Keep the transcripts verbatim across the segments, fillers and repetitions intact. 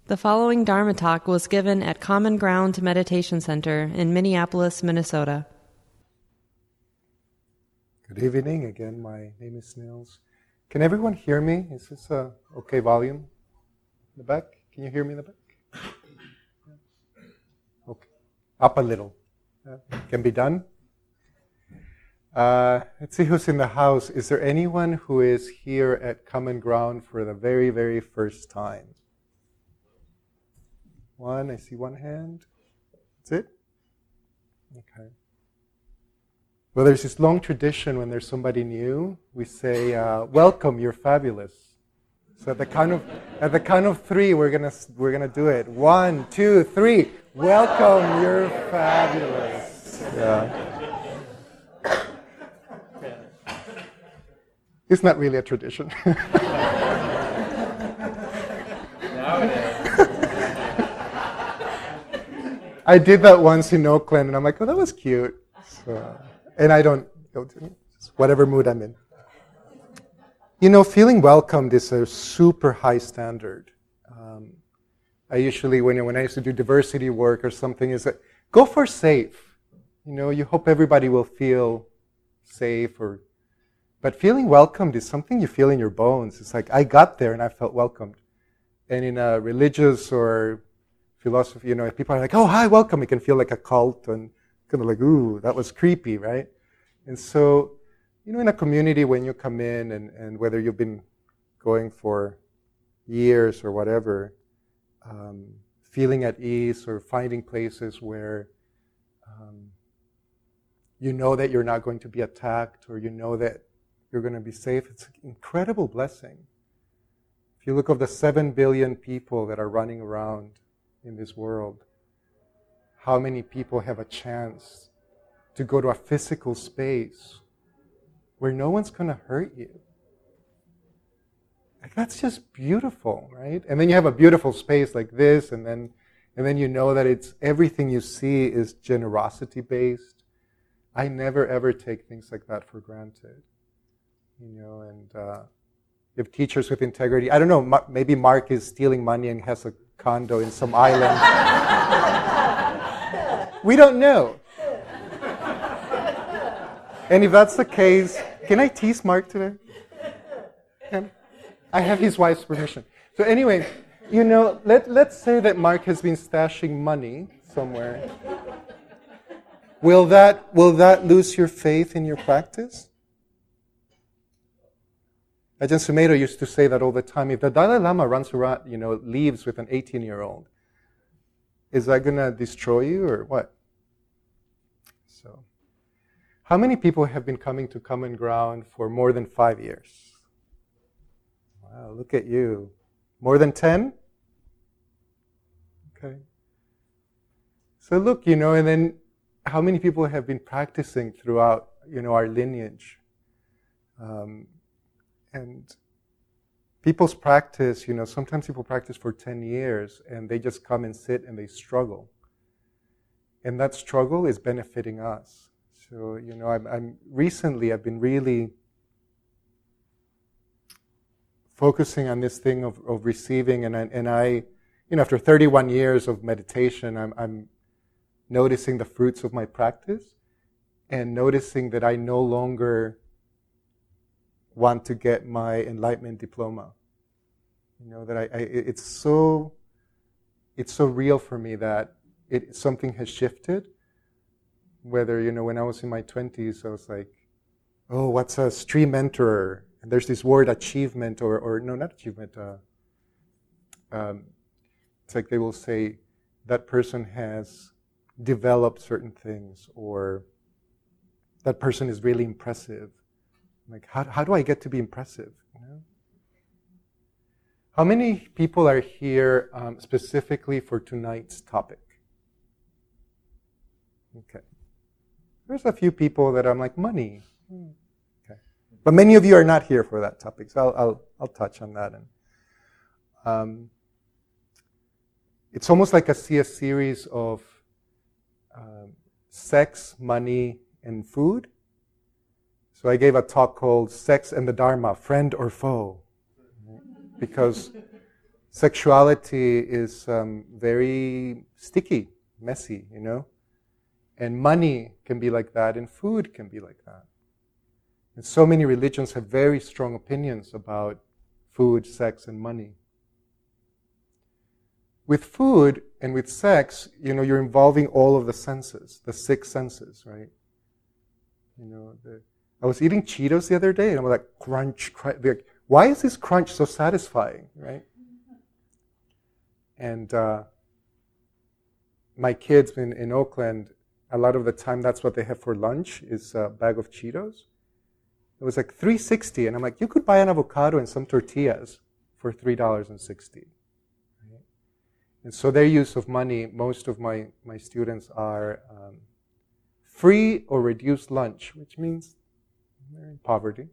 The following Dharma talk was given at Common Ground Meditation Center in Minneapolis, Minnesota. Good evening. Again, my name is Nils. Can everyone hear me? Is this a okay volume? In the back? Can you hear me in the back? Okay. Up a little. Uh, can be done? Uh, let's see who's in the house. Is there anyone who is here at Common Ground for the very, very first time? One, I see one hand. That's it? Okay. Well, there's this long tradition when there's somebody new, we say, uh, welcome, you're fabulous. So at the count of at the count of three, we're gonna we're gonna do it. One, two, three. Welcome, you're fabulous. Yeah. It's not really a tradition. Now it is. I did that once in Oakland, and I'm like, oh, that was cute. So, and I don't go to whatever mood I'm in. You know, feeling welcomed is a super high standard. Um, I usually, when when I used to do diversity work or something, is that go for safe. You know, you hope everybody will feel safe, or but feeling welcomed is something you feel in your bones. It's like I got there and I felt welcomed. And in a religious or philosophy, you know, if people are like, "Oh, hi, welcome," it can feel like a cult and kind of like, "Ooh, that was creepy," right? And so, you know, in a community, when you come in, and, and whether you've been going for years or whatever, um, feeling at ease or finding places where um, you know that you're not going to be attacked, or you know that you're going to be safe, it's an incredible blessing. If you look at the seven billion people that are running around in this world, how many people have a chance to go to a physical space where no one's going to hurt you? Like, that's just beautiful, right? And then you have a beautiful space like this, and then and then you know that it's everything you see is generosity based. I never ever take things like that for granted, you know. And uh, you have teachers with integrity. I don't know. Maybe Mark is stealing money and has a condo in some island. We don't know. And if that's the case, can I tease Mark today? Can? I have his wife's permission. So anyway, you know, let, let's say that Mark has been stashing money somewhere. Will that, will that lose your faith in your practice? Ajahn Sumedho used to say that all the time. If the Dalai Lama runs around, you know, leaves with an eighteen-year-old, is that going to destroy you or what? So, how many people have been coming to Common Ground for more than five years? Wow, look at you. More than ten? Okay. So look, you know, and then how many people have been practicing throughout, you know, our lineage? Um, and people's practice, you know, sometimes people practice for ten years and they just come and sit and they struggle. And that struggle is benefiting us. So, you know, I'm, I'm recently, I've been really focusing on this thing of, of receiving, and I, and I, you know, after thirty-one years of meditation, I'm, I'm noticing the fruits of my practice, and noticing that I no longer want to get my enlightenment diploma. You know, that I, I it's so, it's so real for me that it something has shifted. Whether, you know, when I was in my twenties, I was like, oh, what's a stream mentor? And there's this word achievement, or, or no, not achievement. Uh, um, it's like they will say that person has developed certain things, or that person is really impressive. Like, how how do I get to be impressive? You know? How many people are here um, specifically for tonight's topic? Okay. There's a few people that I'm like, money. Okay. But many of you are not here for that topic, so I'll I'll, I'll touch on that. And um, it's almost like I see a series of um, sex, money, and food. So I gave a talk called Sex and the Dharma, Friend or Foe? Because Sexuality is um, very sticky, messy, you know? And money can be like that, and food can be like that. And so many religions have very strong opinions about food, sex, and money. With food and with sex, you know, you're involving all of the senses, the six senses, right? You know, the, I was eating Cheetos the other day, and I was like, crunch, crunch. Like, why is this crunch so satisfying, right? And uh, my kids in, in Oakland, a lot of the time that's what they have for lunch is a bag of Cheetos. It was like three dollars and sixty cents, and I'm like, you could buy an avocado and some tortillas for three dollars and sixty cents. Right? And so their use of money, most of my, my students are um, free or reduced lunch, which means they're in poverty.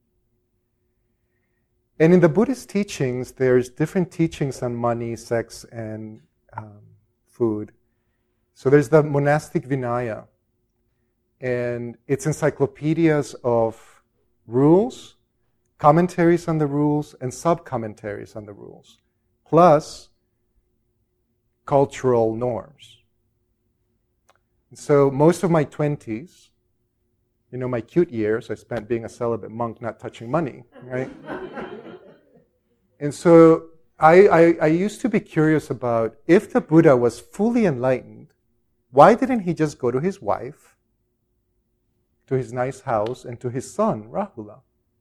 And in the Buddhist teachings, there's different teachings on money, sex, and um, food. So there's the monastic Vinaya, and it's encyclopedias of rules, commentaries on the rules, and sub-commentaries on the rules, plus cultural norms. And so most of my twenties, you know, my cute years, I spent being a celibate monk, not touching money, right? And so I, I, I used to be curious about, if the Buddha was fully enlightened, why didn't he just go to his wife, to his nice house, and to his son, Rahula?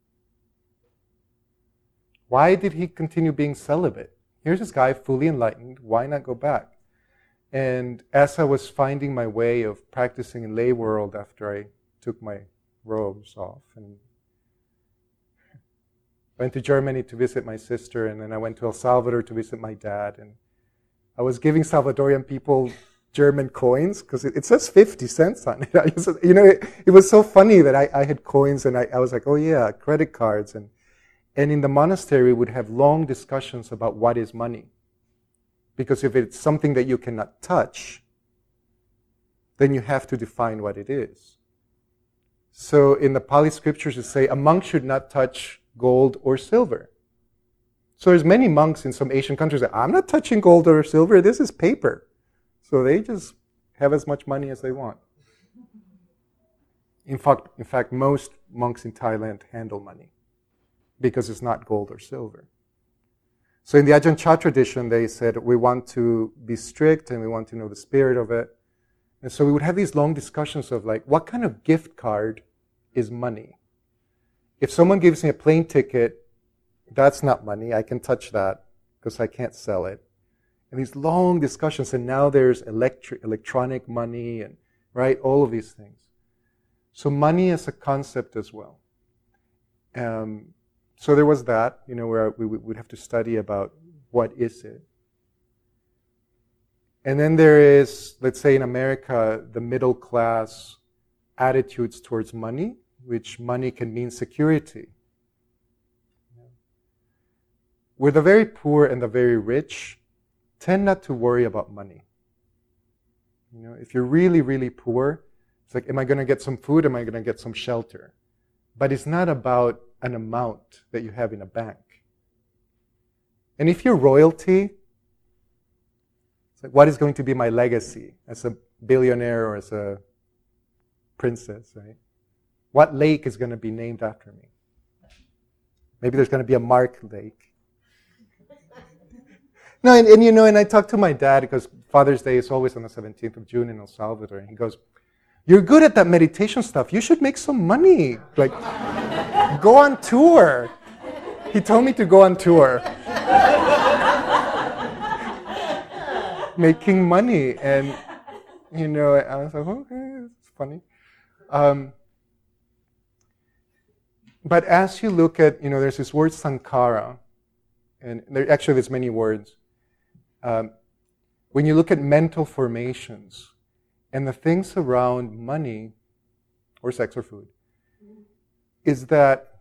Why did he continue being celibate? Here's this guy fully enlightened, why not go back? And as I was finding my way of practicing in lay world after I took my robes off and went to Germany to visit my sister, and then I went to El Salvador to visit my dad, and I was giving Salvadorian people German coins, because it, it says fifty cents on it. I just, you know, it, it was so funny that I, I had coins, and I, I was like, oh yeah, credit cards. And, and in the monastery, we would have long discussions about what is money. Because if it's something that you cannot touch, then you have to define what it is. So in the Pali scriptures, it say a monk should not touch gold or silver. So there's many monks in some Asian countries that, I'm not touching gold or silver, this is paper. So they just have as much money as they want. In fact, in fact, most monks in Thailand handle money because it's not gold or silver. So in the Ajahn Chah tradition, they said, we want to be strict and we want to know the spirit of it. And so we would have these long discussions of like, what kind of gift card is money? If someone gives me a plane ticket, that's not money. I can touch that because I can't sell it. And these long discussions, and now there's electric, electronic money and, right, all of these things. So money is a concept as well. Um, so there was that, you know, where we would have to study about what is it. And then there is, let's say in America, the middle class attitudes towards money, which money can mean security. Where the very poor and the very rich tend not to worry about money. You know, if you're really, really poor, it's like, am I going to get some food? Am I going to get some shelter? But it's not about an amount that you have in a bank. And if you're royalty, it's like, what is going to be my legacy as a billionaire or as a princess, right? What lake is going to be named after me? Maybe there's going to be a Mark Lake. No, and, and you know, and I talked to my dad because Father's Day is always on the seventeenth of June in El Salvador, and he goes, "You're good at that meditation stuff. You should make some money. Like, go on tour." He told me to go on tour. Making money, and you know, I was like, okay, it's funny. Um, but as you look at, you know, there's this word sankhara, and there, actually there's many words. Um, when you look at mental formations and the things around money or sex or food, is that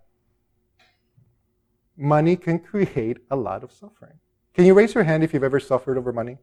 money can create a lot of suffering. Can you raise your hand if you've ever suffered over money?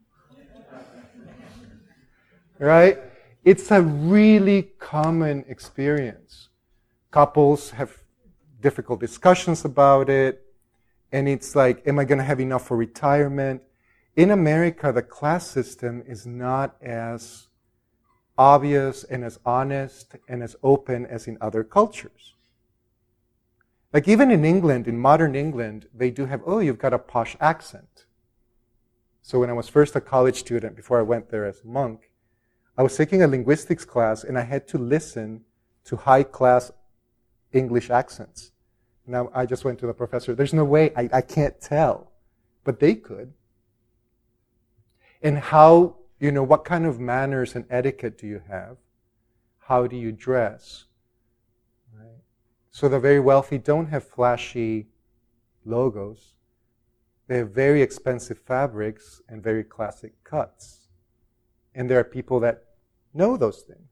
Right? It's a really common experience. Couples have difficult discussions about it. And it's like, am I going to have enough for retirement? In America, the class system is not as obvious and as honest and as open as in other cultures. Like even in England, in modern England, they do have, oh, you've got a posh accent. So when I was first a college student, before I went there as a monk, I was taking a linguistics class and I had to listen to high-class English accents. Now I just went to the professor, there's no way, I, I can't tell. But they could. And how, you know, what kind of manners and etiquette do you have? How do you dress? Right? So the very wealthy don't have flashy logos. They have very expensive fabrics and very classic cuts. And there are people that know those things.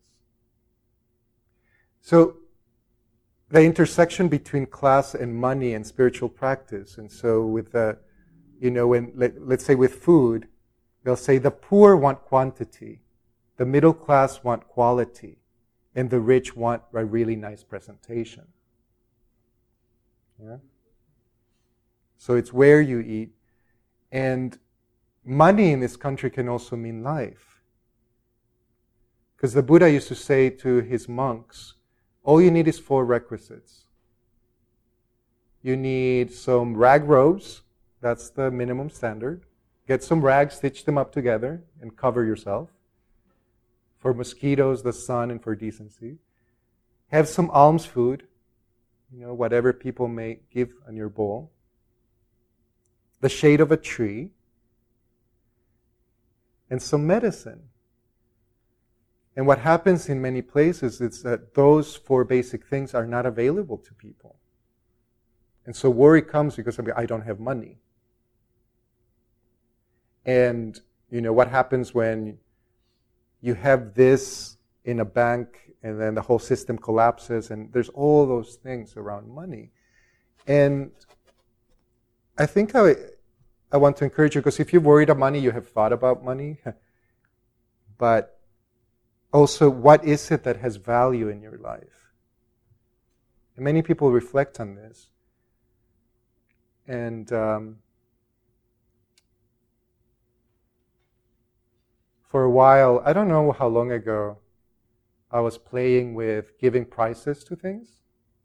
So the intersection between class and money and spiritual practice. And so with the, you know, when, let, let's say with food, they'll say the poor want quantity, the middle class want quality, and the rich want a really nice presentation. Yeah? So it's where you eat. And money in this country can also mean life. Because the Buddha used to say to his monks, all you need is four requisites. You need some rag robes, that's the minimum standard. Get some rags, stitch them up together, and cover yourself. For mosquitoes, the sun, and for decency. Have some alms food, you know, whatever people may give on your bowl. The shade of a tree. And some medicine. And what happens in many places is that those four basic things are not available to people. And so worry comes because I don't have money. And, you know, what happens when you have this in a bank and then the whole system collapses and there's all those things around money. And I think I, I want to encourage you, because if you're worried about money, you have thought about money. But also, what is it that has value in your life? And many people reflect on this. And um, for a while, I don't know how long ago, I was playing with giving prices to things.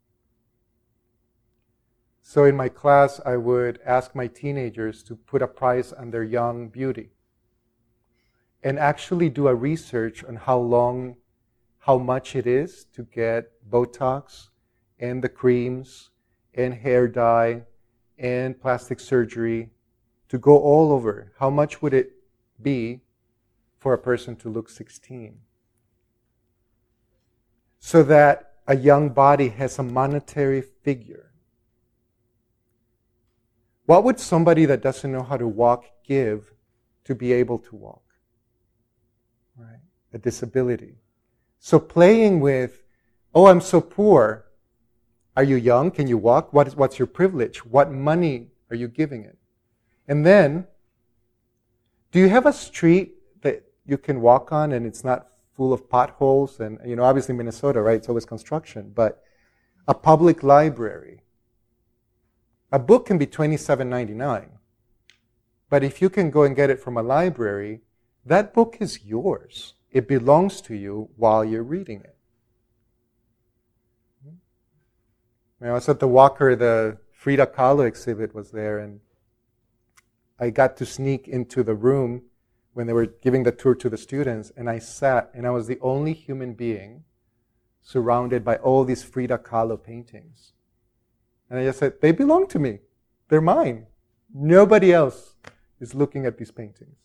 So in my class, I would ask my teenagers to put a price on their young beauty. And actually do a research on how long, how much it is to get Botox and the creams and hair dye and plastic surgery, to go all over. How much would it be for a person to look sixteen? So that a young body has a monetary figure. What would somebody that doesn't know how to walk give to be able to walk? Right? A disability. So playing with, oh, I'm so poor. Are you young? Can you walk? What is, what's your privilege? What money are you giving it? And then, do you have a street that you can walk on and it's not full of potholes? And, you know, obviously Minnesota, right? It's always construction. But a public library. A book can be twenty-seven ninety-nine. But if you can go and get it from a library, that book is yours. It belongs to you while you're reading it. When I was at the Walker, the Frida Kahlo exhibit was there, and I got to sneak into the room when they were giving the tour to the students, and I sat, and I was the only human being surrounded by all these Frida Kahlo paintings. And I just said, they belong to me. They're mine. Nobody else is looking at these paintings.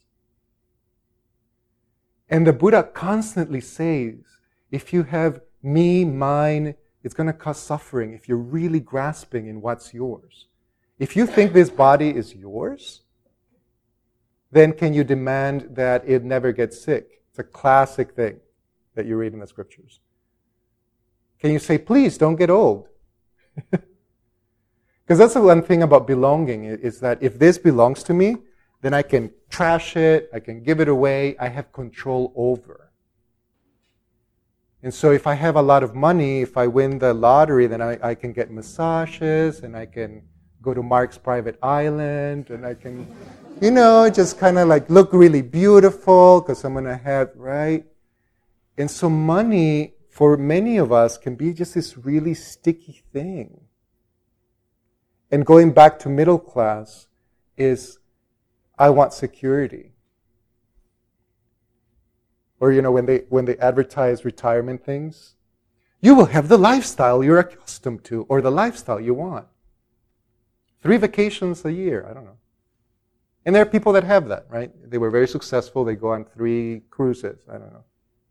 And the Buddha constantly says, if you have me, mine, it's going to cause suffering if you're really grasping in what's yours. If you think this body is yours, then can you demand that it never gets sick? It's a classic thing that you read in the scriptures. Can you say, please don't get old? Because that's the one thing about belonging, is that if this belongs to me, then I can trash it, I can give it away, I have control over. And so if I have a lot of money, if I win the lottery, then I, I can get massages and I can go to Mark's private island, and I can, you know, just kind of like look really beautiful because I'm going to have, right? And so money, for many of us, can be just this really sticky thing. And going back to middle class is, I want security. Or, you know, when they when they advertise retirement things, you will have the lifestyle you're accustomed to, or the lifestyle you want. Three vacations a year, I don't know. And there are people that have that, right? They were very successful, they go on three cruises, I don't know.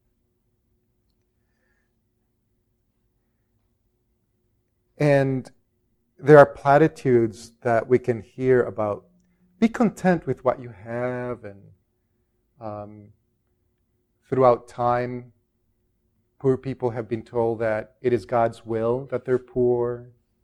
And there are platitudes that we can hear about, be content with what you have, and um, throughout time, poor people have been told that it is God's will that they're poor.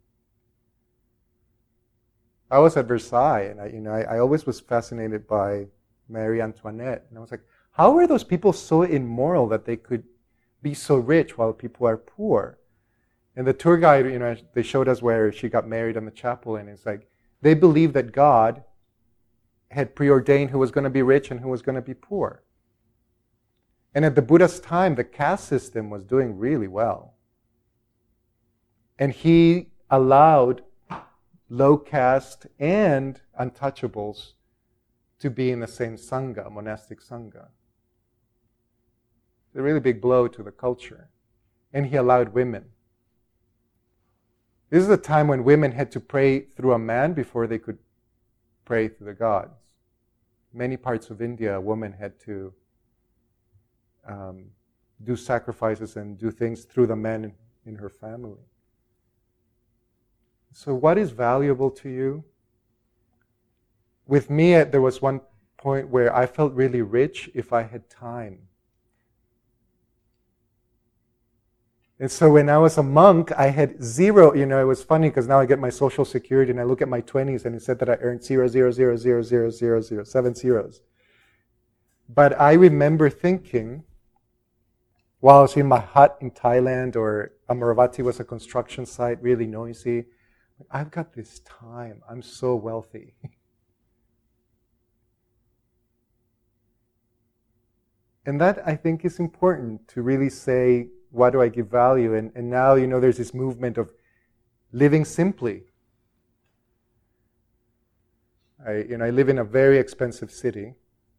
I was at Versailles, and I, you know, I, I always was fascinated by Marie Antoinette, and I was like, how were those people so immoral that they could be so rich while people are poor? And the tour guide, you know, they showed us where she got married in the chapel, and it's like, they believed that God had preordained who was going to be rich and who was going to be poor. And at the Buddha's time, the caste system was doing really well. And he allowed low caste and untouchables to be in the same sangha, monastic sangha. It's a really big blow to the culture. And he allowed women. This is a time when women had to pray through a man before they could pray through the gods. Many parts of India, a woman had to um, do sacrifices and do things through the men in, in her family. So what is valuable to you? With me, there was one point where I felt really rich if I had time. And so when I was a monk, I had zero, you know, it was funny because now I get my social security and I look at my twenties and it said that I earned zero, zero, zero, zero, zero, zero, zero, seven zeros. But I remember thinking, while I was in my hut in Thailand, or Amaravati was a construction site, really noisy, I've got this time, I'm so wealthy. And that, I think, is important to really say, what do I give value? And, and now, you know, there's this movement of living simply. I, you know, I live in a very expensive city.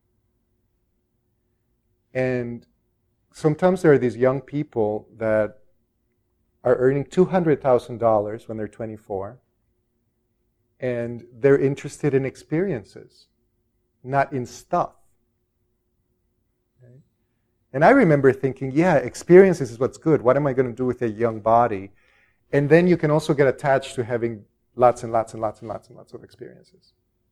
And sometimes there are these young people that are earning two hundred thousand dollars when they're twenty-four. And they're interested in experiences, not in stuff. And I remember thinking, yeah, experiences is what's good. What am I going to do with a young body? And then you can also get attached to having lots and lots and lots and lots and lots of experiences.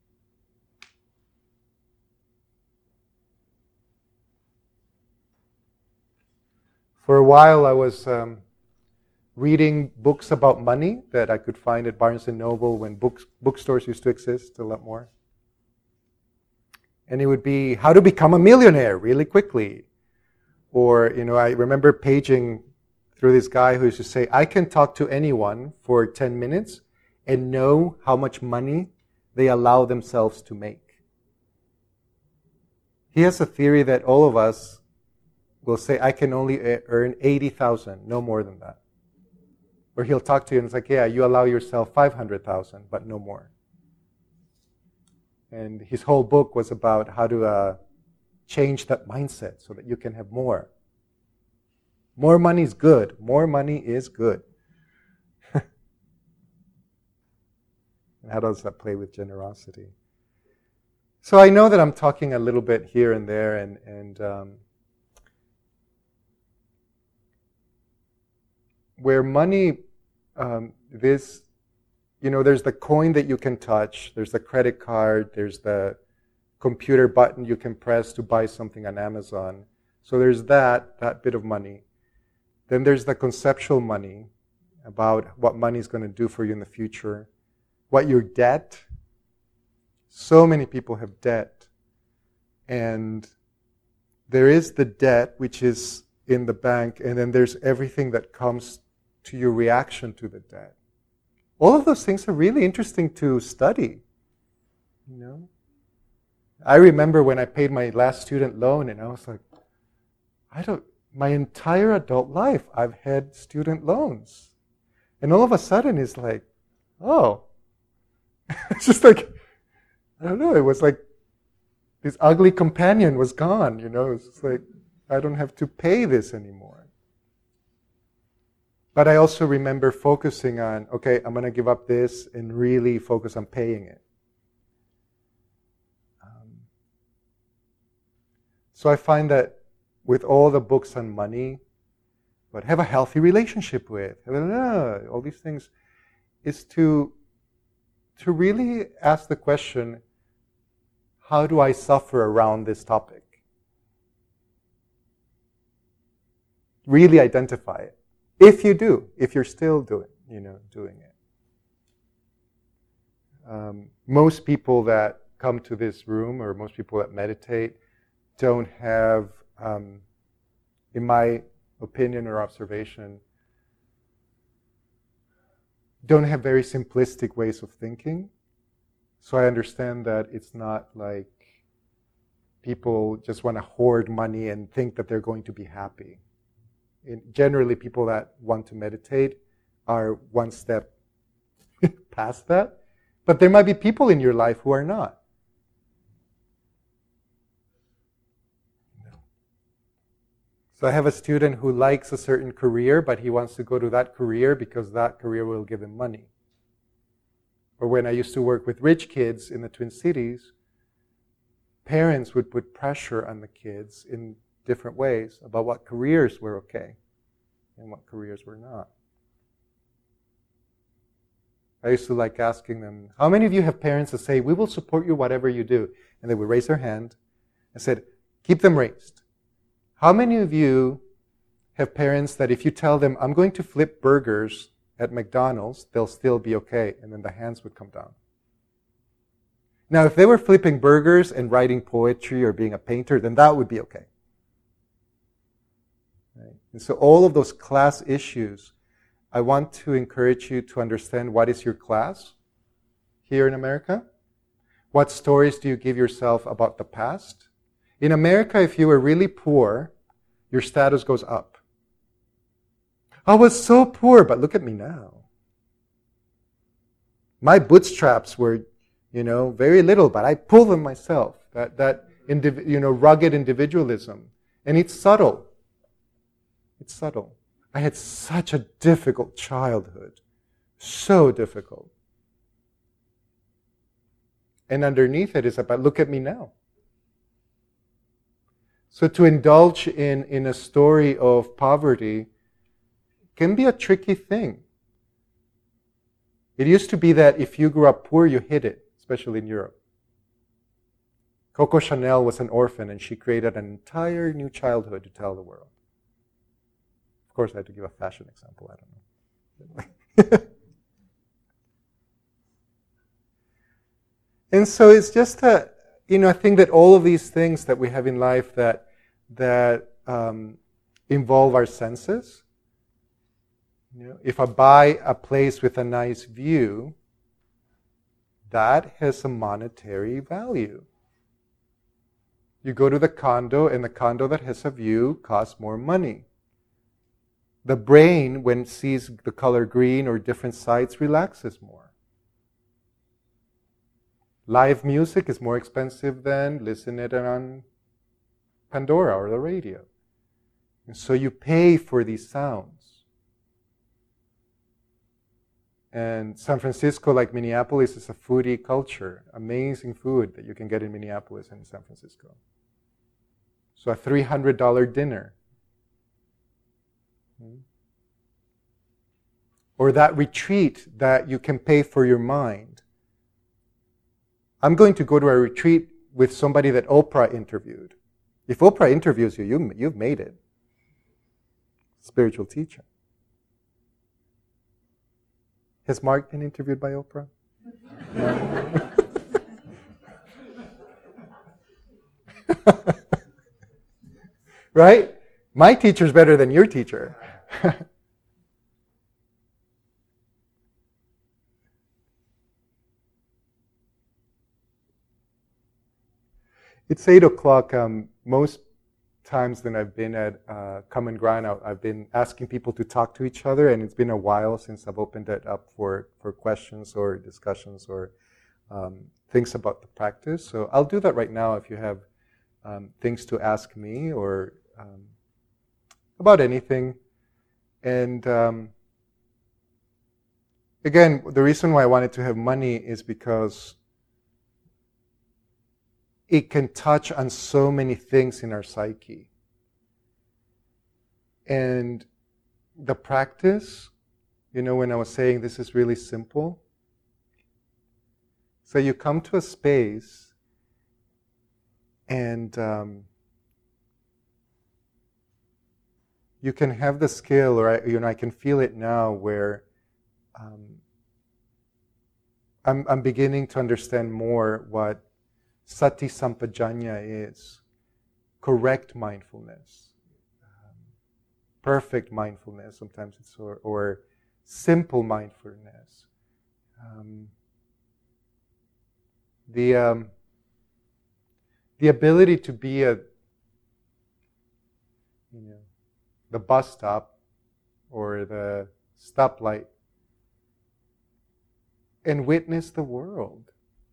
For a while, I was um, reading books about money that I could find at Barnes and Noble when books, bookstores used to exist a lot more. And it would be how to become a millionaire really quickly. Or, you know, I remember paging through this guy who used to say, I can talk to anyone for ten minutes and know how much money they allow themselves to make. He has a theory that all of us will say, I can only earn eighty thousand, no more than that. Or he'll talk to you and it's like, yeah, you allow yourself five hundred thousand, but no more. And his whole book was about how to uh, change that mindset so that you can have more. More money is good. More money is good. And how does that play with generosity? So I know that I'm talking a little bit here and there, and, and um, where money, um, this, you know, there's the coin that you can touch, there's the credit card, there's the computer button you can press to buy something on Amazon. So there's that, that bit of money. Then there's the conceptual money, about what money is going to do for you in the future. What your debt. So many people have debt. And there is the debt, which is in the bank, and then there's everything that comes to your reaction to the debt. All of those things are really interesting to study. You know, I remember when I paid my last student loan, and I was like, I don't. My entire adult life, I've had student loans, and all of a sudden, it's like, oh, it's just like, I don't know. It was like this ugly companion was gone. You know, it's just like I don't have to pay this anymore. But I also remember focusing on, okay, I'm going to give up this and really focus on paying it. Um, so I find that with all the books on money, but have a healthy relationship with, all these things, is to, to really ask the question, how do I suffer around this topic? Really identify it. If you do, if you're still doing, you know, doing it. Um, most people that come to this room, or most people that meditate, don't have, um, in my opinion or observation, don't have very simplistic ways of thinking. So I understand that it's not like people just want to hoard money and think that they're going to be happy. In, generally, people that want to meditate are one step past that. But there might be people in your life who are not. So I have a student who likes a certain career, but he wants to go to that career because that career will give him money. Or when I used to work with rich kids in the Twin Cities, parents would put pressure on the kids in different ways about what careers were okay and what careers were not. I used to like asking them, how many of you have parents that say, we will support you whatever you do? And they would raise their hand and said, keep them raised. How many of you have parents that if you tell them, I'm going to flip burgers at McDonald's, they'll still be okay? And then the hands would come down. Now, if they were flipping burgers and writing poetry or being a painter, then that would be okay. Right? And so all of those class issues, I want to encourage you to understand what is your class here in America. What stories do you give yourself about the past? In America, if you were really poor, your status goes up. I was so poor, but look at me now. My bootstraps were, you know, very little, but I pulled them myself. That, that indiv- you know, rugged individualism. And it's subtle. It's subtle. I had such a difficult childhood. So difficult. And underneath it is about, look at me now. So to indulge in, in a story of poverty can be a tricky thing. It used to be that if you grew up poor, you hid it, especially in Europe. Coco Chanel was an orphan, and she created an entire new childhood to tell the world. Of course, I had to give a fashion example. I don't know. And so it's just a, you know, I think that all of these things that we have in life that that um, involve our senses. You know, if I buy a place with a nice view, that has a monetary value. You go to the condo, and the condo that has a view costs more money. The brain, when it sees the color green or different sights, relaxes more. Live music is more expensive than listening it on Pandora or the radio. And so you pay for these sounds. And San Francisco, like Minneapolis, is a foodie culture. Amazing food that you can get in Minneapolis and San Francisco. So a three hundred dollars dinner. Or that retreat that you can pay for your mind. I'm going to go to a retreat with somebody that Oprah interviewed. If Oprah interviews you, you you've made it. Spiritual teacher. Has Mark been interviewed by Oprah? No. Right? My teacher's better than your teacher. It's eight o'clock. Um, most times when I've been at uh, Common Ground, I've been asking people to talk to each other, and it's been a while since I've opened it up for, for questions or discussions or um, things about the practice. So I'll do that right now if you have um, things to ask me or um, about anything. And um, again, the reason why I wanted to have money is because it can touch on so many things in our psyche. And the practice, you know, when I was saying this is really simple, so you come to a space and um, you can have the skill, or I, you know, I can feel it now where um, I'm, I'm beginning to understand more what Sati Sampajanya is, correct mindfulness, um, perfect mindfulness, sometimes it's, or, or simple mindfulness. Um, the, um, the ability to be a, you know, the bus stop or the stoplight and witness the world.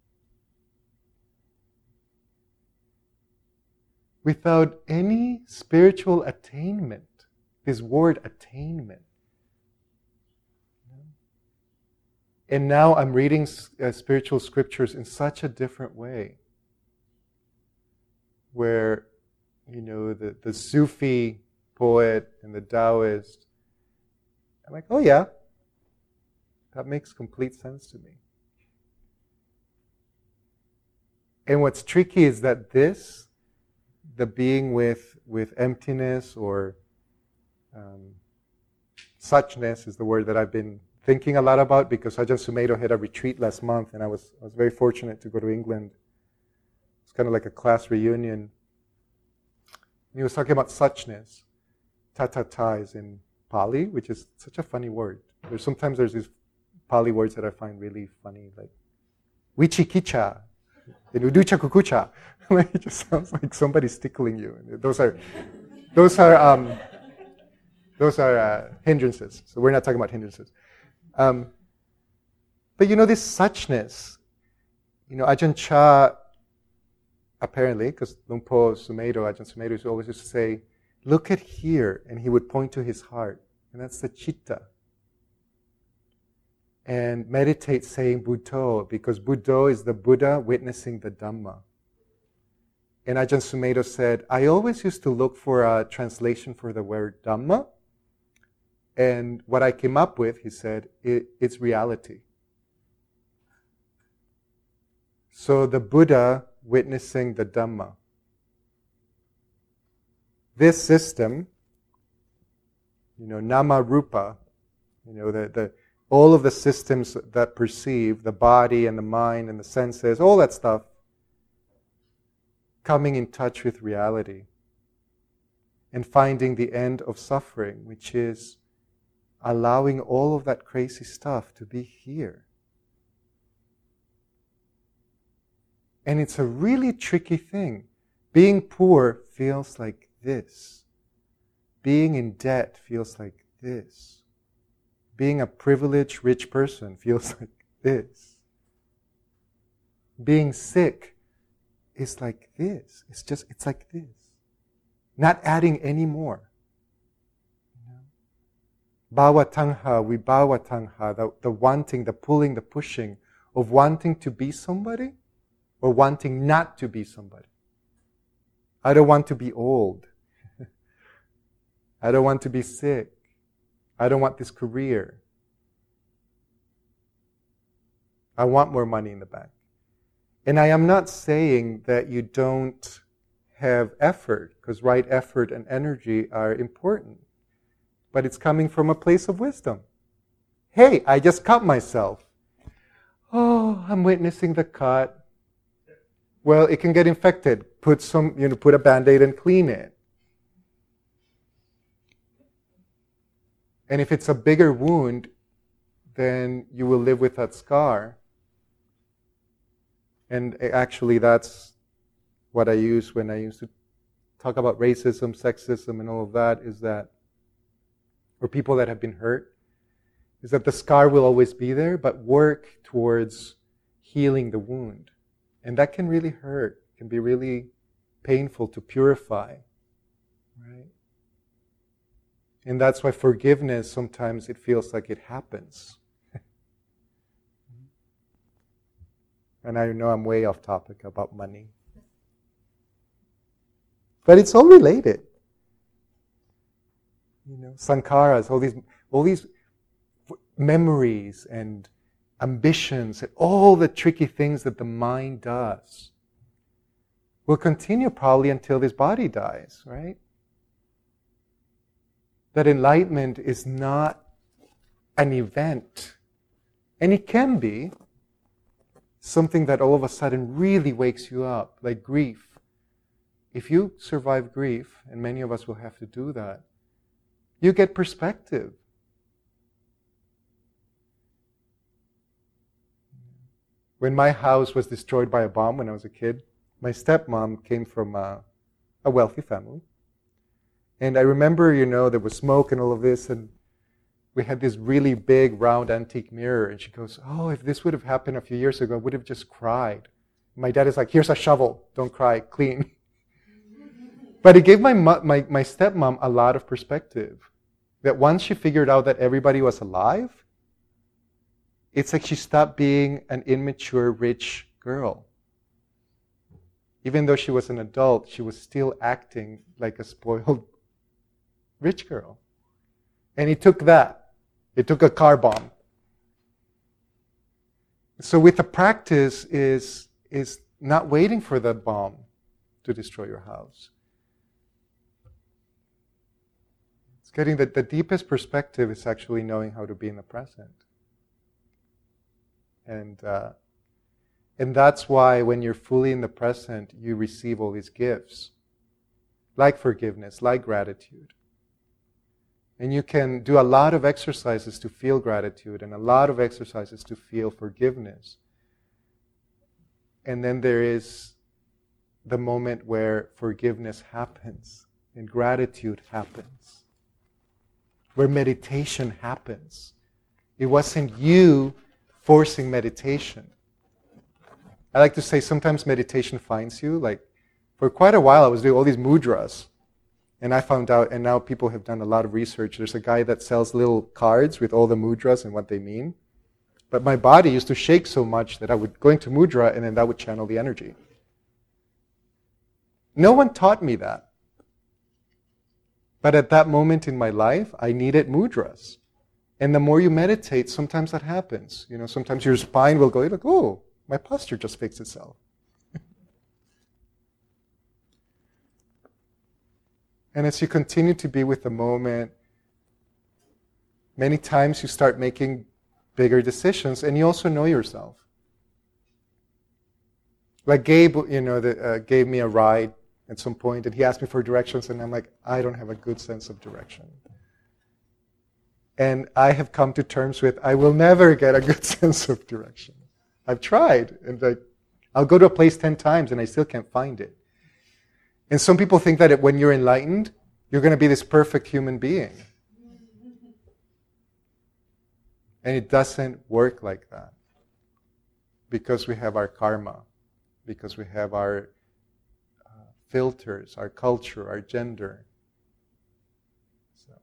Without any spiritual attainment, this word attainment. And now I'm reading uh, spiritual scriptures in such a different way, where, you know, the, the Sufi poet and the Taoist, I'm like, oh yeah, that makes complete sense to me. And what's tricky is that this, the being with, with emptiness or um, suchness is the word that I've been thinking a lot about, because Ajahn Sumedho had a retreat last month, and I was I was very fortunate to go to England. It's kind of like a class reunion. And he was talking about suchness. Tatata is in Pali, which is such a funny word. There's sometimes there's these Pali words that I find really funny, like wichikicha and uducha kukucha. It just sounds like somebody's tickling you. Those are, those are, um, those are uh, hindrances. So we're not talking about hindrances. Um, but you know, this suchness, you know, Ajahn Chah, apparently, because Luang Por Sumedho, Ajahn Sumedho always used to say, look at here, and he would point to his heart, and that's the citta. And meditate saying Buddho, because Buddho is the Buddha witnessing the Dhamma. And Ajahn Sumedho said, I always used to look for a translation for the word Dhamma. And what I came up with, he said, it, it's reality. So the Buddha witnessing the Dhamma. This system, you know, nama rupa, you know, the, the all of the systems that perceive, the body and the mind and the senses, all that stuff, coming in touch with reality and finding the end of suffering, which is allowing all of that crazy stuff to be here. And it's a really tricky thing. Being poor feels like this. Being in debt feels like this. Being a privileged rich person feels like this. Being sick is like this. It's just, it's like this. Not adding any more. Bhava tangha, vibhava tangha, the, the wanting, the pulling, the pushing of wanting to be somebody or wanting not to be somebody. I don't want to be old. I don't want to be sick. I don't want this career. I want more money in the bank. And I am not saying that you don't have effort, because right effort and energy are important. But it's coming from a place of wisdom. Hey, I just cut myself. Oh, I'm witnessing the cut. Well, it can get infected. Put some, you know, put a Band-Aid and clean it. And if it's a bigger wound, then you will live with that scar. And actually, that's what I use when I used to talk about racism, sexism, and all of that is that, or people that have been hurt, is that the scar will always be there, but work towards healing the wound. And that can really hurt, can be really painful to purify, right? And that's why forgiveness, sometimes it feels like it happens. And I know I'm way off topic about money. But it's all related. You know, sankharas, all these, all these memories and ambitions and all the tricky things that the mind does will continue probably until this body dies, right? That enlightenment is not an event. And it can be something that all of a sudden really wakes you up, like grief. If you survive grief, and many of us will have to do that, you get perspective. When my house was destroyed by a bomb when I was a kid, my stepmom came from a, a wealthy family. And I remember, you know, there was smoke and all of this, and we had this really big, round, antique mirror. And she goes, oh, if this would have happened a few years ago, I would have just cried. My dad is like, here's a shovel. Don't cry. Clean. But it gave my, my, my stepmom a lot of perspective. That once she figured out that everybody was alive, it's like she stopped being an immature, rich girl. Even though she was an adult, she was still acting like a spoiled rich girl. And it took that. It took a car bomb. So with the practice is, is not waiting for the bomb to destroy your house. It's getting the, the deepest perspective is actually knowing how to be in the present. And uh, and that's why when you're fully in the present, you receive all these gifts, like forgiveness, like gratitude. And you can do a lot of exercises to feel gratitude and a lot of exercises to feel forgiveness. And then there is the moment where forgiveness happens and gratitude happens, where meditation happens. It wasn't you forcing meditation. I like to say sometimes meditation finds you. Like for quite a while I was doing all these mudras. And I found out, and now people have done a lot of research, there's a guy that sells little cards with all the mudras and what they mean. But my body used to shake so much that I would go into mudra and then that would channel the energy. No one taught me that. But at that moment in my life, I needed mudras. And the more you meditate, sometimes that happens. You know, sometimes your spine will go, like, oh, my posture just fixed itself. And as you continue to be with the moment, many times you start making bigger decisions, and you also know yourself. Like Gabe, you know, the, uh, gave me a ride at some point, and he asked me for directions, and I'm like, I don't have a good sense of direction. And I have come to terms with, I will never get a good sense of direction. I've tried, and like, I'll go to a place ten times, and I still can't find it. And some people think that when you're enlightened, you're going to be this perfect human being. And it doesn't work like that. Because we have our karma, because we have our uh, filters, our culture, our gender. So,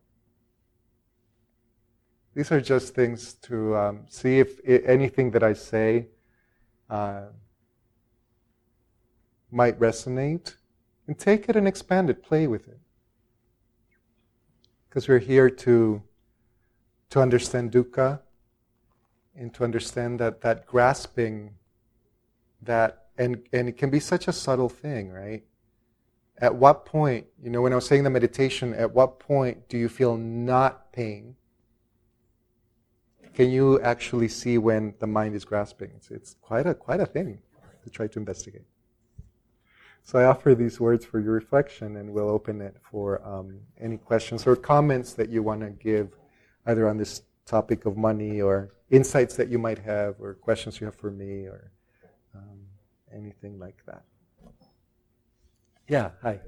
these are just things to um, see if anything that I say uh, might resonate. And take it and expand it, play with it. Because we're here to, to understand dukkha and to understand that, that grasping, that and, and it can be such a subtle thing, right? At what point, you know, when I was saying the meditation, at what point do you feel not pain? Can you actually see when the mind is grasping? It's, it's quite a quite a thing to try to investigate. So I offer these words for your reflection, and we'll open it for um, any questions or comments that you want to give, either on this topic of money or insights that you might have or questions you have for me or um, anything like that. Yeah, hi.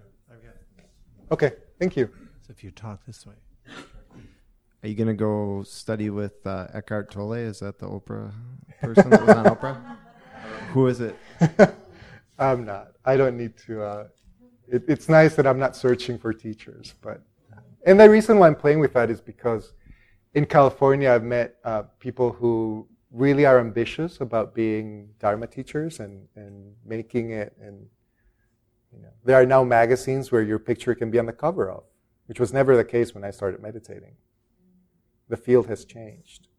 Okay, thank you. So if you talk this way. Are you going to go study with uh, Eckhart Tolle? Is that the Oprah person that was on Oprah? Who is it? I'm not. I don't need to. Uh, it, it's nice that I'm not searching for teachers. But, and the reason why I'm playing with that is because in California, I've met uh, people who really are ambitious about being Dharma teachers and, and making it. And you know, there are now magazines where your picture can be on the cover of, which was never the case when I started meditating. The field has changed.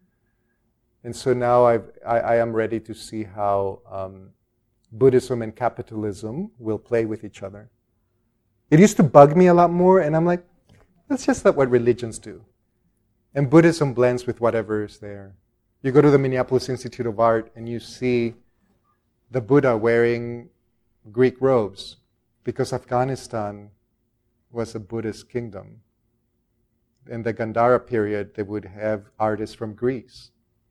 And so now I've, I, I am ready to see how um, Buddhism and capitalism will play with each other. It used to bug me a lot more, and I'm like, that's just not what religions do. And Buddhism blends with whatever is there. You go to the Minneapolis Institute of Art and you see the Buddha wearing Greek robes because Afghanistan was a Buddhist kingdom. In the Gandhara period, they would have artists from Greece.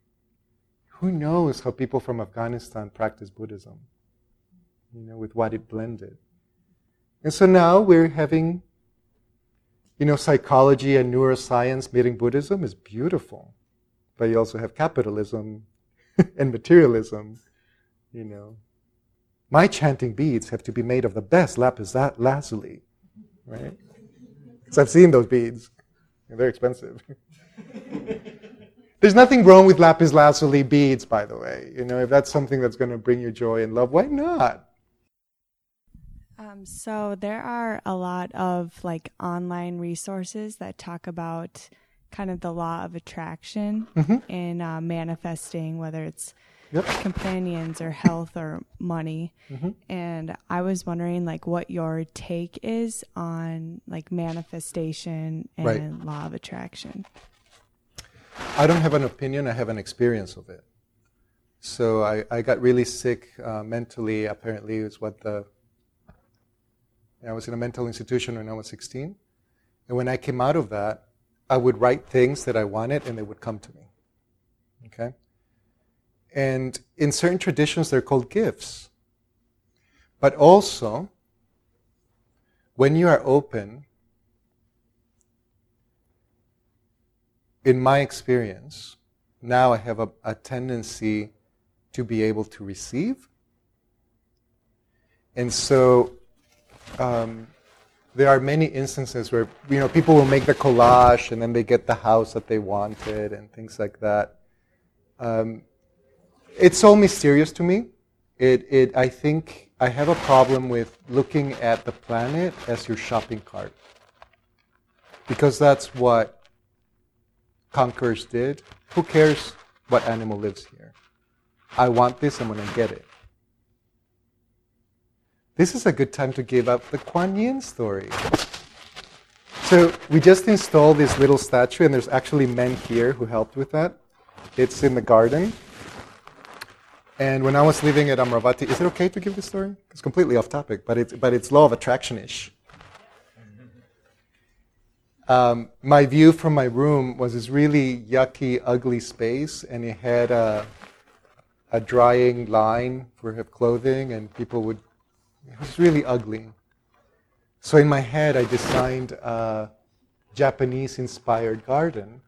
Who knows how people from Afghanistan practice Buddhism? You know, with what it blended. And so now we're having, you know, psychology and neuroscience meeting Buddhism is beautiful. But you also have capitalism and materialism, you know. My chanting beads have to be made of the best lapis lazuli, right? Because I've seen those beads. They're expensive. There's nothing wrong with lapis lazuli beads, by the way. You know, if that's something that's going to bring you joy and love, why not? Um, so there are a lot of like online resources that talk about kind of the law of attraction Mm-hmm. and uh, manifesting, whether it's Yep. companions or health or money. Mm-hmm. And I was wondering like what your take is on like manifestation and Right. law of attraction. I don't have an opinion, I have an experience of it. So I, I got really sick uh, mentally, apparently, is what the... I was in a mental institution when I was sixteen. And when I came out of that, I would write things that I wanted and they would come to me. Okay? And in certain traditions, they're called gifts. But also, when you are open, in my experience, now I have a, a tendency to be able to receive. And so um, there are many instances where, you know, people will make the collage and then they get the house that they wanted and things like that. Um, it's so mysterious to me. It, it, I think I have a problem with looking at the planet as your shopping cart. Because that's what conquerors did. Who cares what animal lives here? I want this, I'm going to get it. This is a good time to give up the Kuan Yin story. So we just installed this little statue, and there's actually men here who helped with that. It's in the garden. And when I was living at Amaravati, is it okay to give this story? It's completely off topic, but it's, but it's law of attraction-ish. Um, my view from my room was this really yucky, ugly space, and it had a, a drying line for her clothing, and people would... It was really ugly. So in my head, I designed a Japanese-inspired garden,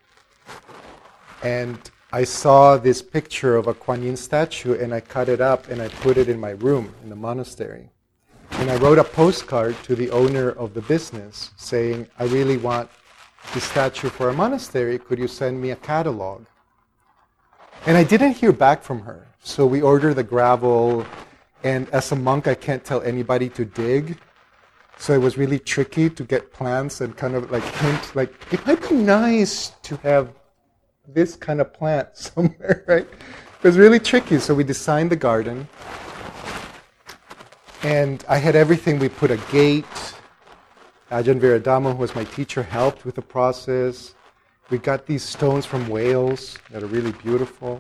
and I saw this picture of a Kuan Yin statue, and I cut it up, and I put it in my room in the monastery. And I wrote a postcard to the owner of the business saying, I really want this statue for a monastery. Could you send me a catalog? And I didn't hear back from her. So we ordered the gravel. And as a monk, I can't tell anybody to dig. So it was really tricky to get plants and kind of like hint, like, it might be nice to have this kind of plant somewhere, right? It was really tricky. So we designed the garden. And I had everything. We put a gate. Ajahn Viradama, who was my teacher, helped with the process. We got these stones from Wales that are really beautiful.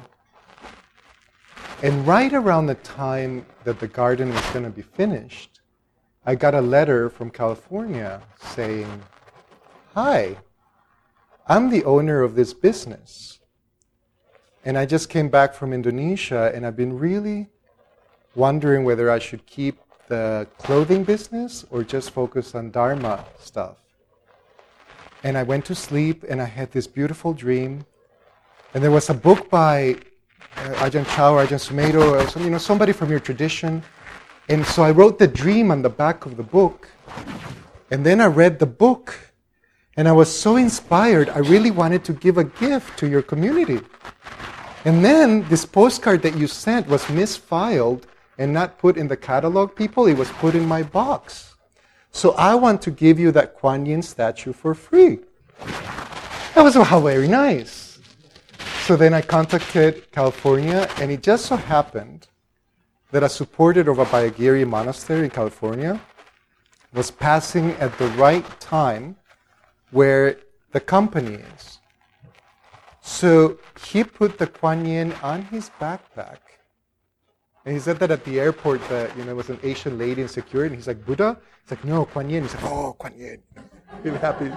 And right around the time that the garden was going to be finished, I got a letter from California saying, hi, I'm the owner of this business. And I just came back from Indonesia, and I've been really wondering whether I should keep the clothing business or just focus on Dharma stuff? And I went to sleep and I had this beautiful dream. And there was a book by uh, Ajahn Chah or Ajahn Sumedho, or some, you know, somebody from your tradition. And so I wrote the dream on the back of the book. And then I read the book. And I was so inspired, I really wanted to give a gift to your community. And then this postcard that you sent was misfiled and not put in the catalog, people. It was put in my box. So I want to give you that Kuan Yin statue for free. That was how very nice. So then I contacted California, and it just so happened that a supporter of a Bayagiri monastery in California was passing at the right time where the company is. So he put the Kuan Yin on his backpack. And he said that at the airport that, you know, it was an Asian lady in security. And he's like, Buddha? He's like, no, Kuan Yin. He's like, oh, Kuan Yin. Really happy.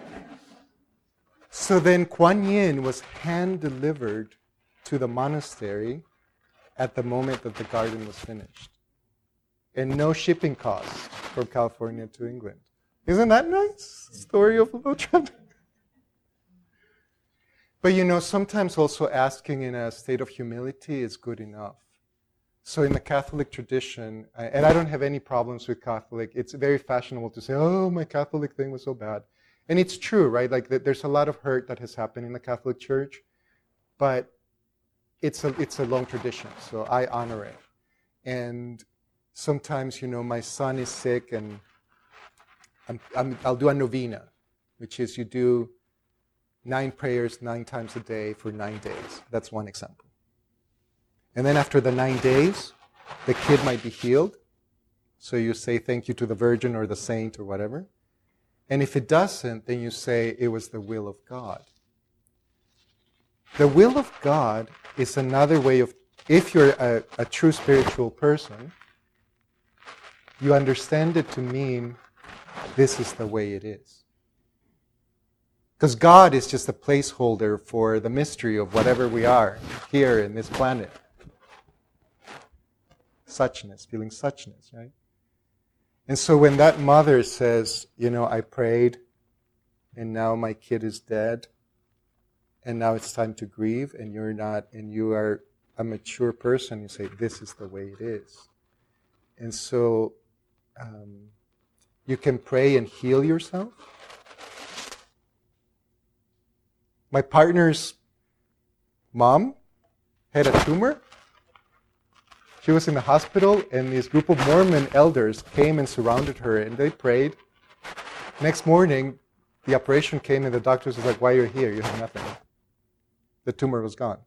So then Kuan Yin was hand-delivered to the monastery at the moment that the garden was finished. And no shipping costs from California to England. Isn't that nice? Story of Lotran. But you know, sometimes also asking in a state of humility is good enough. So in the Catholic tradition, and I don't have any problems with Catholic, it's very fashionable to say, oh, my Catholic thing was so bad. And it's true, right? Like there's a lot of hurt that has happened in the Catholic Church, but it's a, it's a long tradition, so I honor it. And sometimes, you know, my son is sick and I'm, I'm, I'll do a novena, which is you do nine prayers nine times a day for nine days. That's one example. And then after the nine days, the kid might be healed. So you say thank you to the Virgin or the saint or whatever. And if it doesn't, then you say it was the will of God. The will of God is another way of, if you're a, a true spiritual person, you understand it to mean this is the way it is. Because God is just a placeholder for the mystery of whatever we are here in this planet. Suchness, feeling suchness, right? And so when that mother says, you know, I prayed, and now my kid is dead, and now it's time to grieve, and you're not, and you are a mature person, you say, this is the way it is. And so um, you can pray and heal yourself. My partner's mom had a tumor. She was in the hospital, and this group of Mormon elders came and surrounded her, and they prayed. Next morning, the operation came, and the doctors was like, why are you here? You have nothing. The tumor was gone.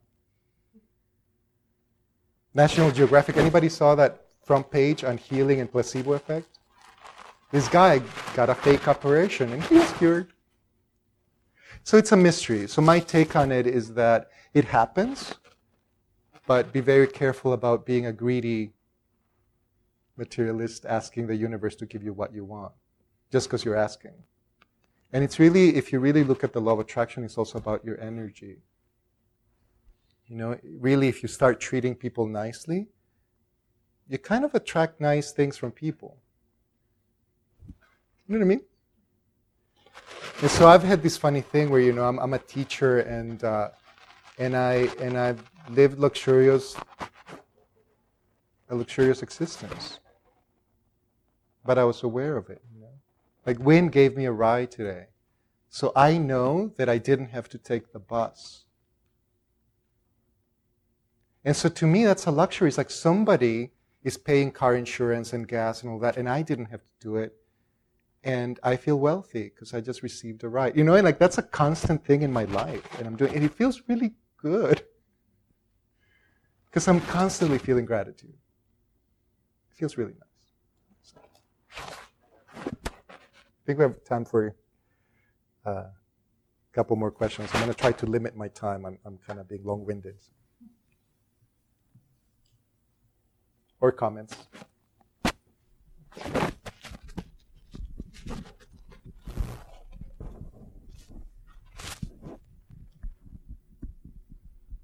National Geographic, anybody saw that front page on healing and placebo effect? This guy got a fake operation, and he was cured. So it's a mystery. So my take on it is that it happens, but be very careful about being a greedy materialist asking the universe to give you what you want, just because you're asking. And it's really, if you really look at the law of attraction, it's also about your energy. You know, really, if you start treating people nicely, you kind of attract nice things from people. You know what I mean? And so I've had this funny thing where, you know, I'm, I'm a teacher and uh, and I and I've lived luxurious a luxurious existence, but I was aware of it. You know? Like Wynn gave me a ride today, so I know that I didn't have to take the bus. And so to me, that's a luxury. It's like somebody is paying car insurance and gas and all that, and I didn't have to do it. And I feel wealthy because I just received a ride. You know, and like that's a constant thing in my life. And I'm doing, and it feels really good. Because I'm constantly feeling gratitude. It feels really nice. So, I think we have time for uh, a couple more questions. I'm going to try to limit my time. I'm, I'm kind of being long-winded. Or comments.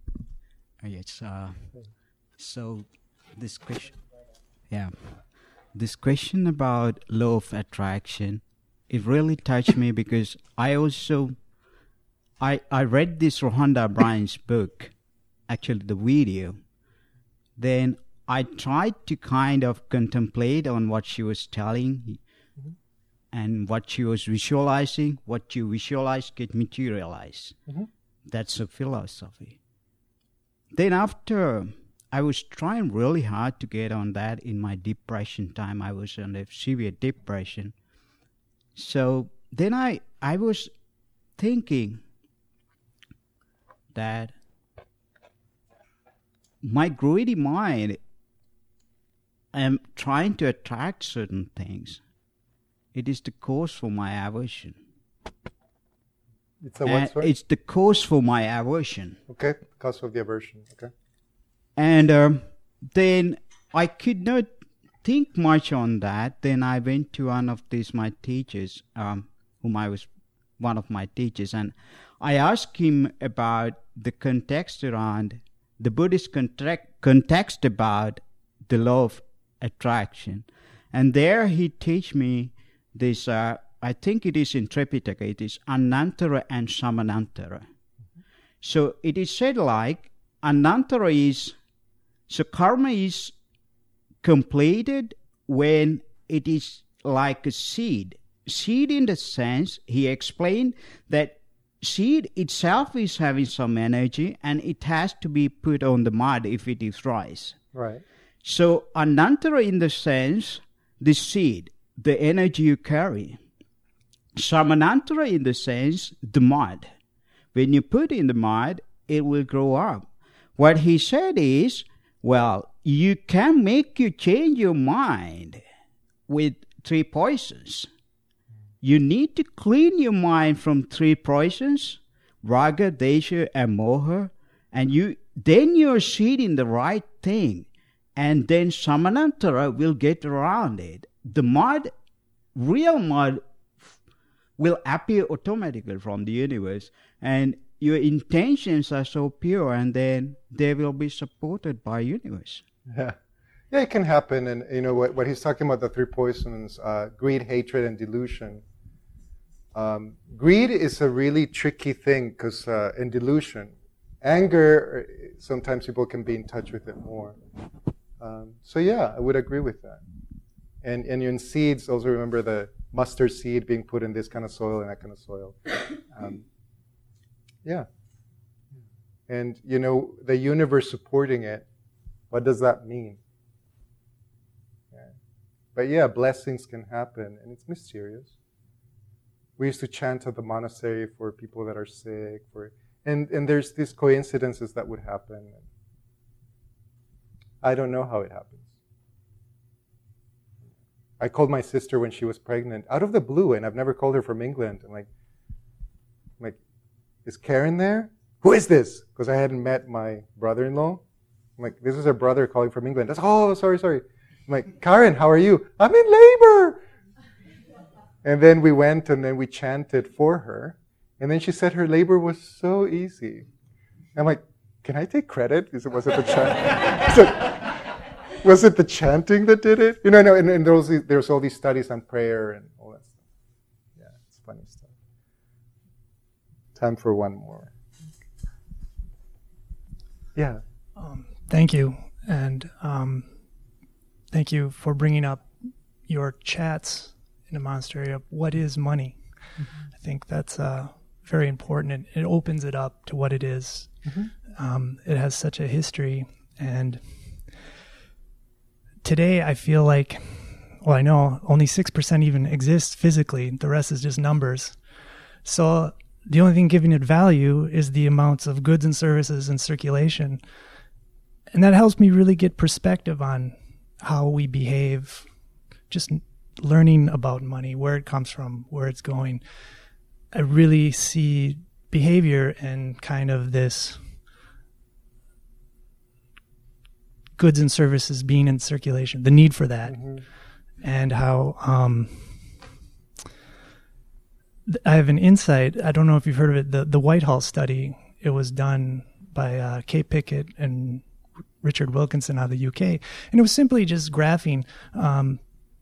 Yes. Uh, so this question, yeah, this question about law of attraction, it really touched me because I also, I, I read this Rhonda Byrne's book, actually the video. Then I tried to kind of contemplate on what she was telling mm-hmm. and what she was visualizing. What you visualize get materialized. Mm-hmm. That's a philosophy. Then after, I was trying really hard to get on that in my depression time. I was in a severe depression. So then I, I was thinking that my greedy mind, I'm trying to attract certain things. It is the cause for my aversion. It's a what, sorry? It's the cause for my aversion. Okay, cause of the aversion. Okay. And um, then I could not think much on that. Then I went to one of these my teachers, um, whom I was one of my teachers, and I asked him about the context around the Buddhist context, context about the law of attraction. And there he teach me this, uh, I think it is in Tripitaka, it is Anantara and Samanantara. Mm-hmm. So it is said like, Anantara is, so karma is completed when it is like a seed. Seed in the sense, he explained that seed itself is having some energy and it has to be put on the mud if it is rice. Right. So Anantara in the sense, the seed, the energy you carry. Samanantara in the sense, the mud. When you put in the mud, it will grow up. What he said is, well, you can make you change your mind with three poisons. You need to clean your mind from three poisons, raga, desha, and moha, and you then you're seeding the right thing, and then Samanantara will get around it. The mud, real mud, will appear automatically from the universe, and your intentions are so pure, and then they will be supported by universe. Yeah, yeah, it can happen. And you know what, what he's talking about, the three poisons: uh, greed, hatred, and delusion. Um, greed is a really tricky thing because uh, in delusion, anger, sometimes people can be in touch with it more. Um, so yeah, I would agree with that. And and in seeds, also remember the mustard seed being put in this kind of soil and that kind of soil. Um, yeah. And you know, the universe supporting it, what does that mean? Yeah. But yeah, blessings can happen, and it's mysterious. We used to chant at the monastery for people that are sick, for and, and there's these coincidences that would happen. I don't know how it happens. I called my sister when she was pregnant, out of the blue, and I've never called her from England. I'm like, I'm like, is Karen there? Who is this? Because I hadn't met my brother-in-law. I'm like, this is her brother calling from England. That's, oh, sorry, sorry. I'm like, Karen, how are you? I'm in labor. And then we went and then we chanted for her. And then she said her labor was so easy. I'm like, can I take credit? Is it, was it the chant? Was it the chanting that did it? You know, no, and, and there was, there's all these studies on prayer and all that stuff. Yeah, it's funny stuff. Time for one more. Yeah. Um, thank you. And um, thank you for bringing up your chats in a monastery of what is money. Mm-hmm. I think that's uh, very important. And it opens it up to what it is. Mm-hmm. Um, it has such a history. And today I feel like, well, I know only six percent even exists physically. The rest is just numbers. So the only thing giving it value is the amounts of goods and services in circulation. And that helps me really get perspective on how we behave, just learning about money, where it comes from, where it's going. I really see behavior and kind of this goods and services being in circulation, the need for that, mm-hmm. and how um, th- I have an insight. I don't know if you've heard of it, the, the Whitehall study. It was done by uh, Kay Pickett and Richard Wilkinson out of the U K. And it was simply just graphing um,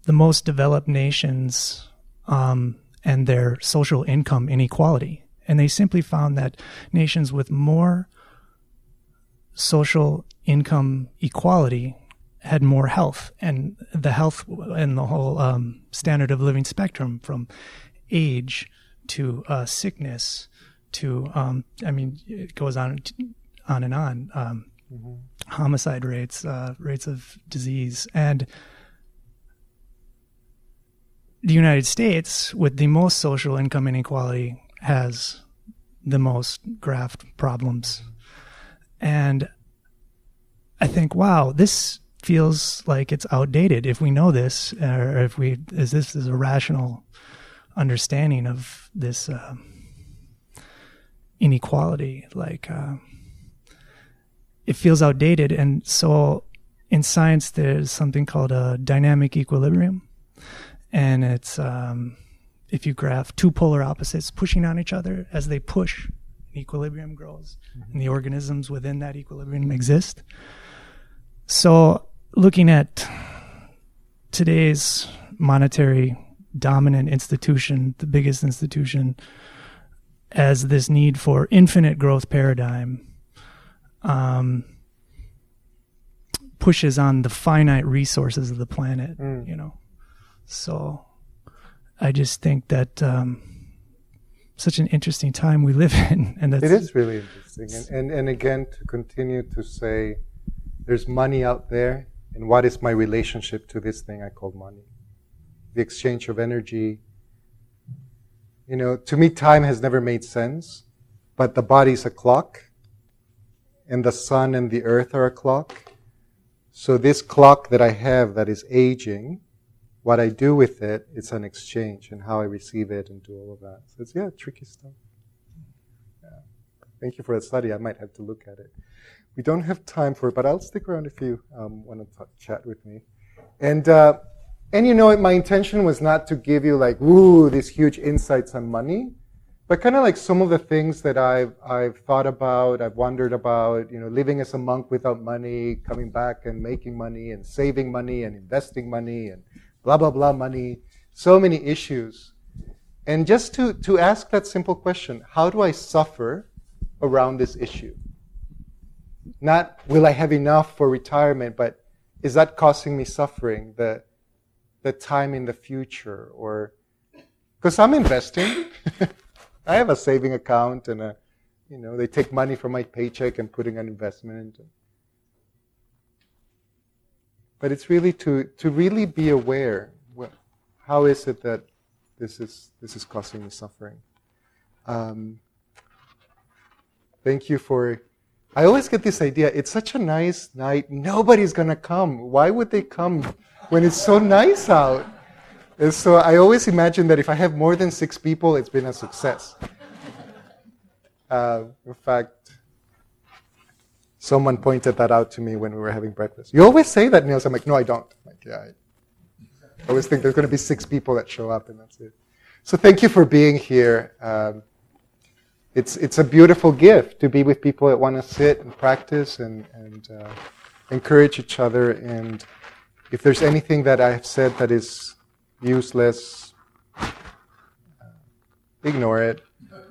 the most developed nations um, and their social income inequality. And they simply found that nations with more social income equality had more health, and the health and the whole um, standard of living spectrum, from age to uh, sickness to, um, I mean, it goes on on and on, um, mm-hmm. homicide rates, uh, rates of disease. And the United States, with the most social income inequality, has the most graft problems. And I think, wow, this feels like it's outdated. If we know this, or if we, is this is a rational understanding of this uh, inequality, like uh, it feels outdated. And so in science, there's something called a dynamic equilibrium. And it's, um, if you graph two polar opposites pushing on each other, as they push, an equilibrium grows, mm-hmm. and the organisms within that equilibrium exist. So looking at today's monetary dominant institution, the biggest institution, as this need for infinite growth paradigm, um, pushes on the finite resources of the planet, mm. you know. So I just think that um, such an interesting time we live in. And that's, it is really interesting. And, and, and again, to continue to say, there's money out there, and what is my relationship to this thing I call money? The exchange of energy. You know, to me, time has never made sense, but the body's a clock, and the sun and the earth are a clock. So this clock that I have that is aging, what I do with it, it's an exchange, and how I receive it and do all of that. So it's, yeah, tricky stuff. Yeah. Thank you for that study. I might have to look at it. We don't have time for it, but I'll stick around if you um, want to t- chat with me. And, uh, and you know, my intention was not to give you like, ooh, these huge insights on money, but kind of like some of the things that I've, I've thought about, I've wondered about, you know, living as a monk without money, coming back and making money and saving money and investing money and blah, blah, blah money, so many issues. And just to, to ask that simple question, how do I suffer around this issue? Not, will I have enough for retirement, but is that causing me suffering, the, the time in the future? Or, because I'm investing. I have a saving account, and a, you know, they take money from my paycheck and putting an investment. But it's really to, to really be aware. Well, how is it that this is this is causing me suffering? Um, thank you for. I always get this idea. It's such a nice night. Nobody's gonna come. Why would they come when it's so nice out? And so I always imagine that if I have more than six people, it's been a success. Uh, in fact. Someone pointed that out to me when we were having breakfast. You always say that, Niels. I'm like, no, I don't. I'm like, yeah, I always think there's going to be six people that show up, and that's it. So thank you for being here. Um, it's it's a beautiful gift to be with people that want to sit and practice and, and uh, encourage each other. And if there's anything that I've said that is useless, uh, ignore it.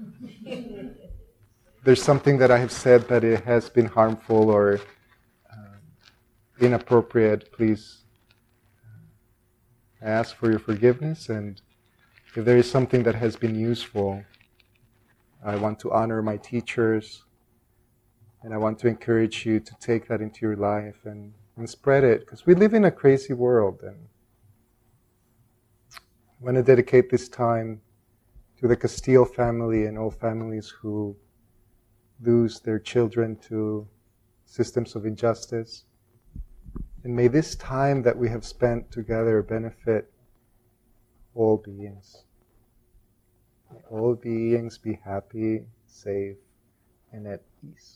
There's something that I have said that it has been harmful or uh, inappropriate, please ask for your forgiveness. And if there is something that has been useful, I want to honor my teachers, and I want to encourage you to take that into your life and, and spread it, because we live in a crazy world. And I want to dedicate this time to the Castile family and all families who lose their children to systems of injustice. And may this time that we have spent together benefit all beings. May all beings be happy, safe, and at peace.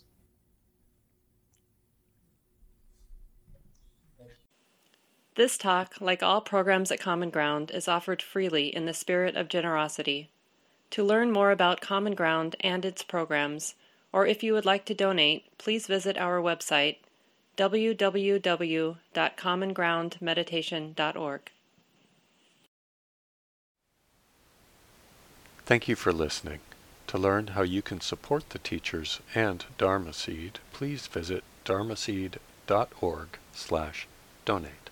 This talk, like all programs at Common Ground, is offered freely in the spirit of generosity. To learn more about Common Ground and its programs, or if you would like to donate, please visit our website, w w w dot common ground meditation dot org. Thank you for listening. To learn how you can support the teachers and Dharma Seed, please visit dharmaseed dot org slash donate.